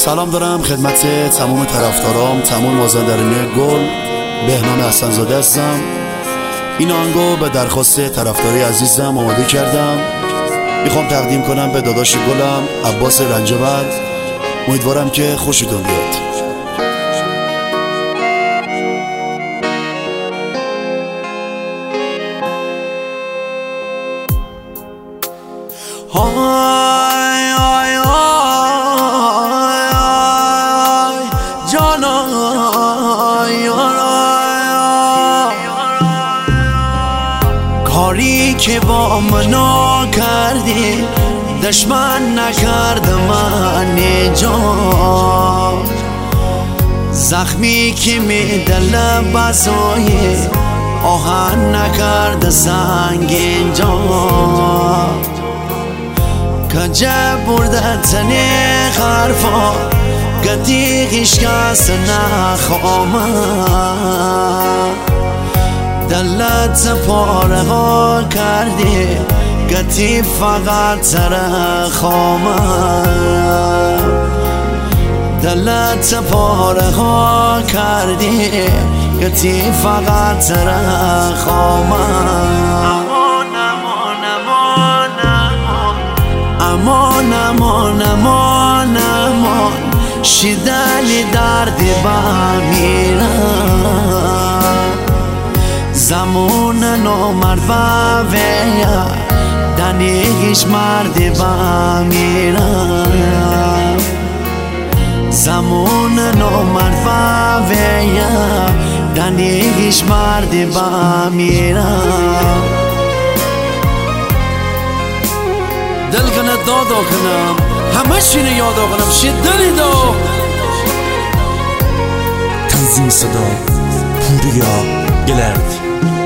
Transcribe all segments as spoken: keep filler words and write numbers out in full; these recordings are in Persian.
سلام دارم خدمت تمام طرفدارام، تمام مازندرانی گل. بهنام حسن‌زاده هستم. این آهنگو به درخواست طرفداری عزیزم آماده کردم. میخوام تقدیم کنم به داداش گلم عباس رنجبر. امیدوارم که خوشتون بیاد. آی آی آی آی جان آی آی کاری که با منا کردی دشمن نکرد من جان، زخمی که می دل بزای آهن نکرد سنگین جان، کجا برده تنی خرفا گتی هیچکس نخوامه، دلت پاره ها کردی گتی فقط ترخوامه، دلت پاره ها کردی گتی فقط ترخوامه. امان امان امان امان شدن درد بمیرم، زمان نامرد و ویا دنیش مرد بمیرم، زمان نامرد و ویا دنیش مرد بمیرم. دل کنه دادا کنم همه شینه یادا کنم شدنی دا تنظیم صدا پوریا گلرد.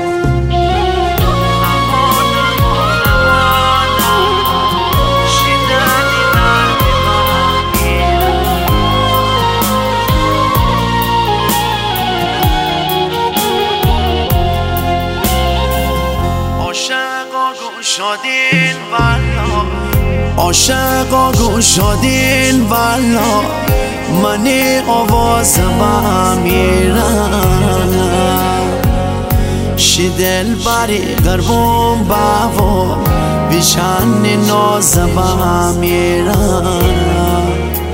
شادین والا عاشقا گوشادین والا منی آواز بمیرم، شی دل بری قربون باو بیشن ناز بمیرم،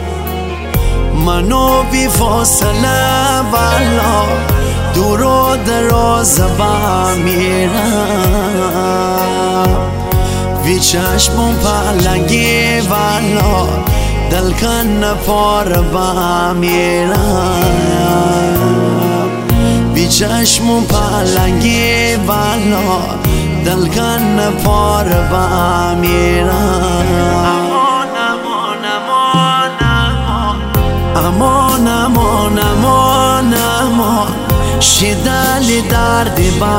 منو بی فاصله والا دور و دراز بمیرم، بی چشمون پلنگی والا دل کن پار بمیرم، بی چشمون پلنگی والا دل کن پار بمیرم. امان امان امان امان شدن درد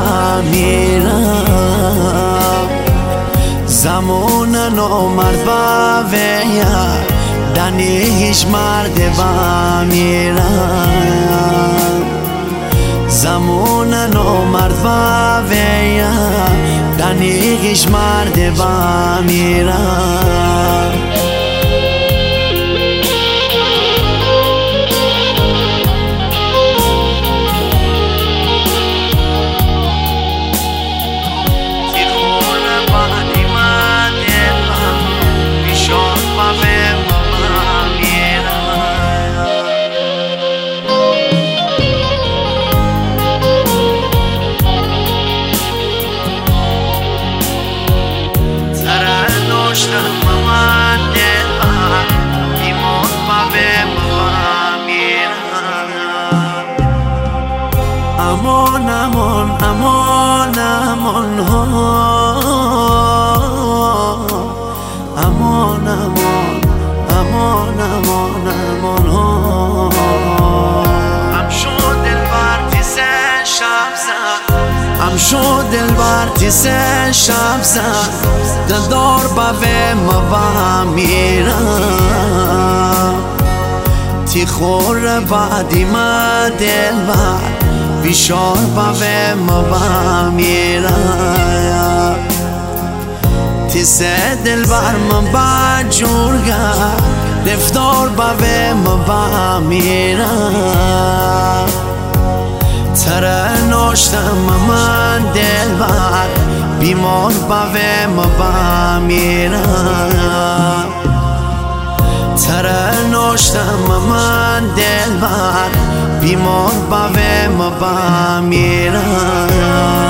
بمیرم، زمان نامرد و ویا دنیش مرد بمیرم، زمان نامرد و ویا دنیش مرد بمیرم. امان امان امان امان امان امان امان امان امان ام شد دلبر تیسه شب زد، ام شد دلبر تیسه شب زد دلدار به ما میرم، تی خور بعدی ما دلبر بیشار به ما میرم، تی سه دل بر من با جور کرد رفتار به ما با میرم تره ناشتم من دل بر بیمار به ما با میرم تره ناشتم من دل بر بیمار به ما با میرم